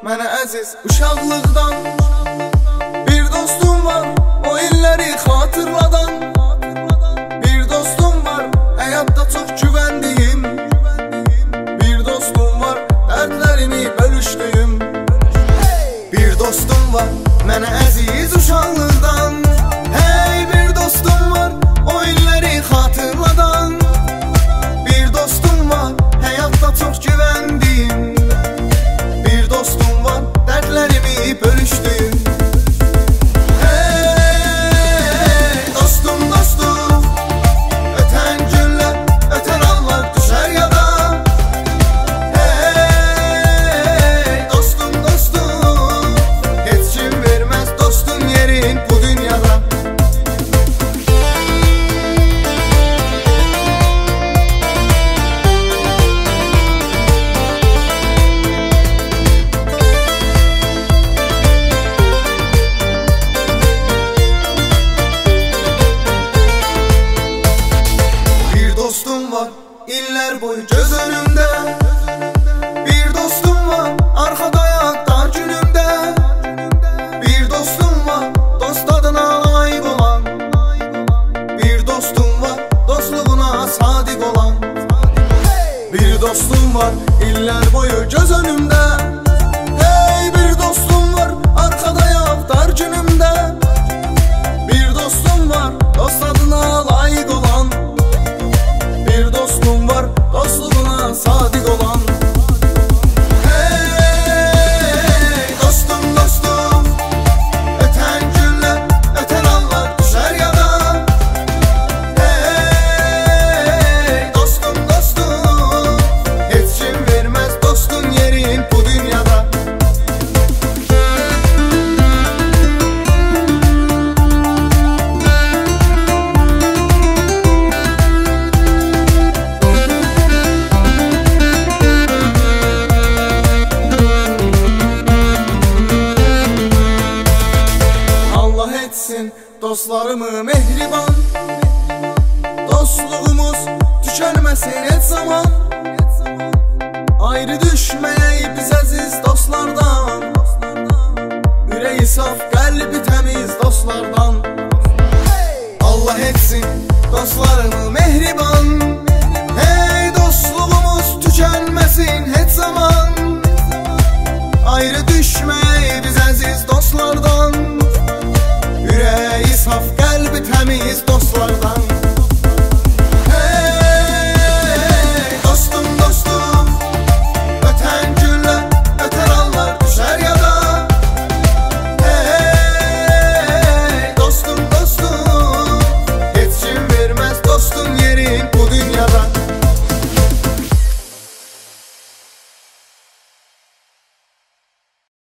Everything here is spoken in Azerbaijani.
mənə əziz uşaqlıqdan. Bir dostum var, o illəri xatırladan. Bir dostum var, həyatda çox güvəndiyim. Bir dostum var, dərdlərimi bölüşdüyüm. Bir dostum var, mənə əziz uşaqlıqdan. Hey, bir dostum var, o illəri xatırladan. Bir dostum var, həyatda çox güvəndiyim. Bir dostum var, dərdlərimi bölüşdüyüm. Hey, dostum, dostum, ötən günlər, ötən anlar düşər yada. Hey, dostum, dostum, heç kim verməz dostun yerin bu dünyada. Dostum var, iller boyu göz önümdə. Bir dostum var, arxada ayaqlar günümdə. Bir dostum var, dost adına layiq olan. Bir dostum var, dostluğuna sadiq olan. Bir dostum var, iller boyu göz önümdə. Hey, bir dostum var, arxada ayaqlar günümdə. Bir dostum var, dost adına layiq olan. Bir dostum var, dostluğuna sadiq olan. Hey, dostum, dostum, ötən günlər, ötən anlar düşər yada. Hey, dostum, dostum, heç kim verməz dostun yerin bu dünyada. Dostlarımı mehriban, dostluğumuz tükənməsin heç zaman. Ayrı düşməyək biz əziz dostlardan. Ürəyi saf, qəlbi təmiz dostlardan. Allah etsin dostlarımı mehriban. Hey, dostluğumuz tükənməsin heç zaman. Ayrı düşməyək biz əziz dostlardan.